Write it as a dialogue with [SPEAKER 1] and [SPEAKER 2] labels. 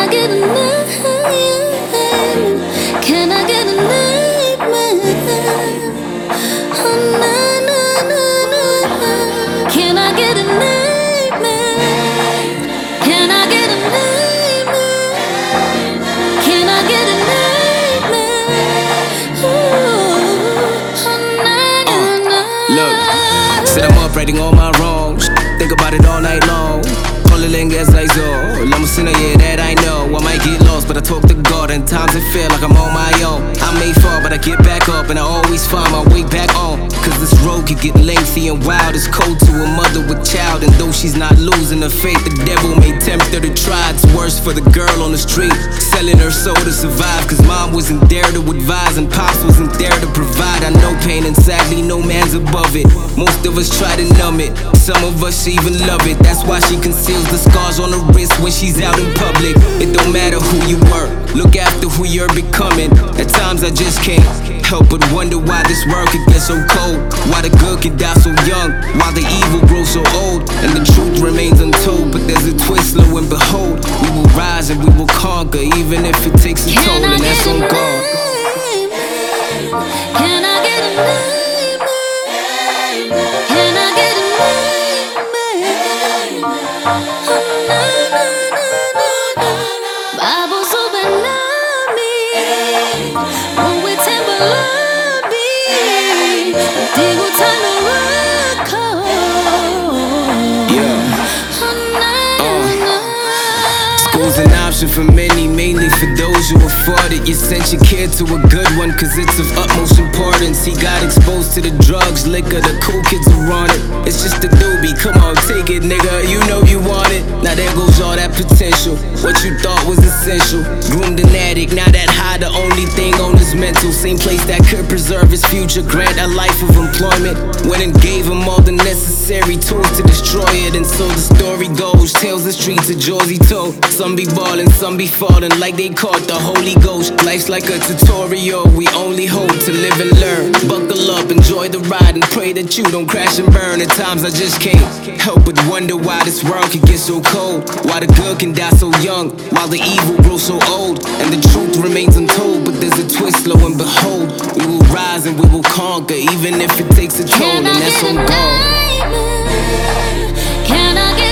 [SPEAKER 1] get a name? Can I get a nightmare? Oh, na, na, na, na. Can I get a nightmare? Can I get a nightmare? Can I get a nightmare? Ooh, oh, na, na, na.
[SPEAKER 2] Look, said I'm up writing all my wrongs. Think about it all night long. Calling as I go. I'm a sinner, yeah, that I know. I might get lost, but I talk to God. And times it feel like I'm on my own. I may fall, but I get back up. And I always find my way back on. Cause this road could get lengthy and wild. It's cold to a mother with child. And though she's not losing her faith, the devil may tempt her to try. It's worse for the girl on the street, selling her soul to survive. Cause mom wasn't there to advise, and pops wasn't there to provide. I know pain, and sadly no man's above it. Most of us try to numb it, some of us even love it. That's why she conceals the scars on her wrist when she's out in public. It don't matter who you were, look after who you're becoming. At times I just can't help but wonder why this world could get so cold. Why the good can die so young, why the evil grows so old. And the truth remains untold, but there's a twist, lo and behold. We will rise and we will conquer, even if it takes a toll, and that's on God.
[SPEAKER 1] Can I get a nightmare? Can I get a nightmare? Oh, na, na, na, na, na. Bible's open on me. When we temple lobby, digo time to rock.
[SPEAKER 2] Yeah.
[SPEAKER 1] Oh, na, na, na.
[SPEAKER 2] School's an option for many, mainly for those who afford it. You sent your kid to a good one, cause it's of utmost importance. He got exposed to the drugs, liquor, the cool kids are on it. It's just a doobie, come on, take it, nigga, you know you want it. Now there goes all that potential, what you thought was essential. Groomed an addict, now that high the only thing on his mental. Same place that could preserve his future, grant a life of employment. Went and gave him all the necessary tools to destroy it. And so the story goes, tells the streets of Jersey told. Some be ballin', some be falling like they caught the Holy Ghost. Life's like a tutorial, we only hope to live and learn. Buckle up, enjoy the ride, and pray that you don't crash and burn. At times I just can't help but wonder why this world can get so cold. Why the good can die so young, while the evil grows so old. And the truth remains untold, but there's a twist, lo and behold. We will rise and we will conquer, even if it takes a toll, and that's on God.
[SPEAKER 1] Can I get